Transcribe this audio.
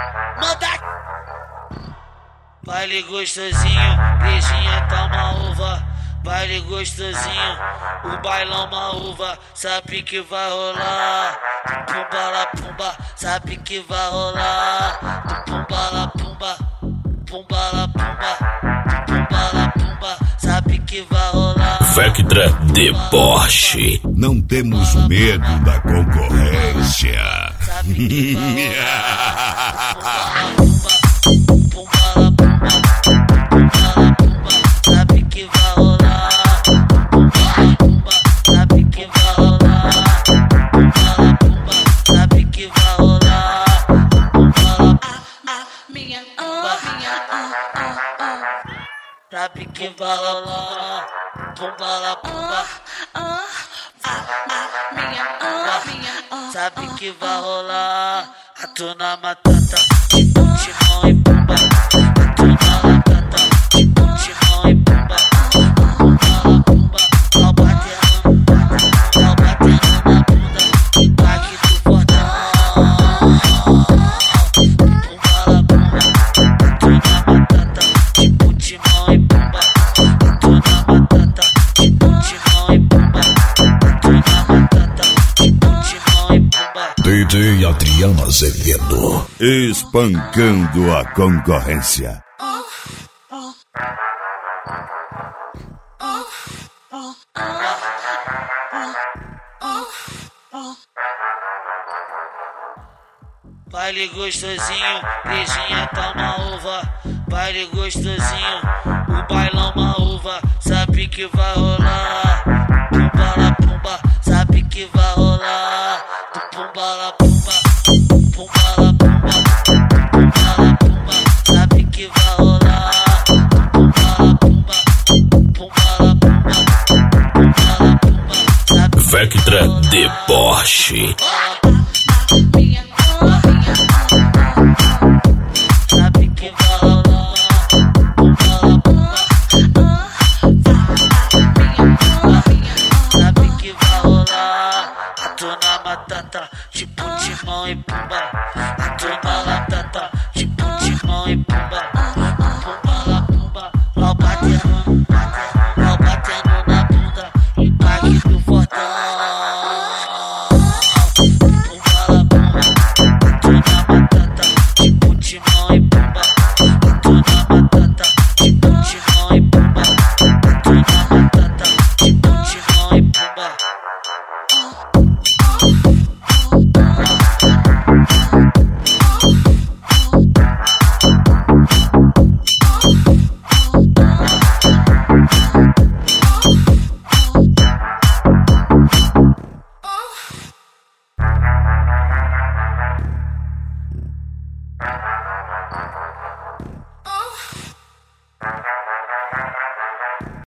Manda. Baile gostosinho, beijinha tá uma uva. Baile gostosinho, o bailão uma uva. Sabe que vai rolar. Pumba la pumba, sabe que vai rolar. Pumba la pumba, pumba la pumba, pumba la pumba, sabe que vai rolar. Vectra Deboche. Não temos medo da concorrência. Sabe que vai rolar. Pumba la pumba, pumba la pumba, sabe que vai rolar. Pumba la pumba, sabe que vai rolar. Pumba la pumba, sabe que vai rolar. Pumba la minha, sabe que vai rolar. Pumba la pumba, minha, sabe que vai rolar. Hatuna Matata, Timão e Pumba. Hatuna Matata, Timão e Pumba. Pumba la pumba, pau batendo na bunda. Impacto do portão. Pumba la pumba, Hatuna Matata, Timão e Pumba. Hatuna Matata, Timão e Pumba. Hatuna Matata, Timão e Pumba. DJ Adriano Azevedo. Espancando a concorrência. Baile gostosinho, beijinha tá uma uva. Baile gostosinho, o bailão uma uva. Sabe que vai rolar. Pumba la pumba, sabe que vai rolar. Pumba la pumba, pumba la pumba, pumba la pumba, sabe que vai rolar. Pumba la pumba, pumba la pumba, pumba la pumba, sabe que Vectra Deboche. sabe que vai rolar. Pumba la pumba, sabe que vai rolar. Hatuna Matata, tipo Timão e Pumba.